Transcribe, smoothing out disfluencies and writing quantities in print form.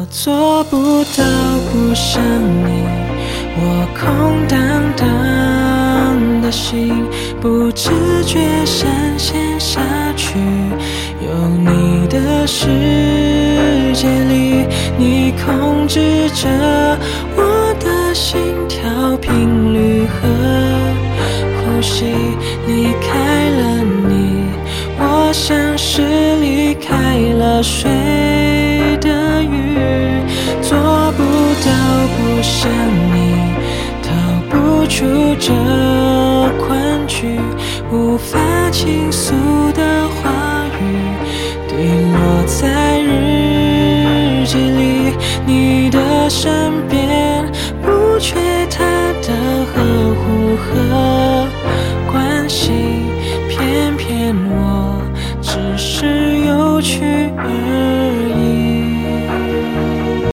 做不到不想你，我空荡荡的心不自觉闪现下去。有你的世界里，你控制着我的心跳频率和呼吸。离开了你，我像是离开了水的鱼，做不到不想你，逃不出这困局，无法倾诉的话语滴落在日记里。你的身边不缺他的呵护和关心，偏偏我只是有趣而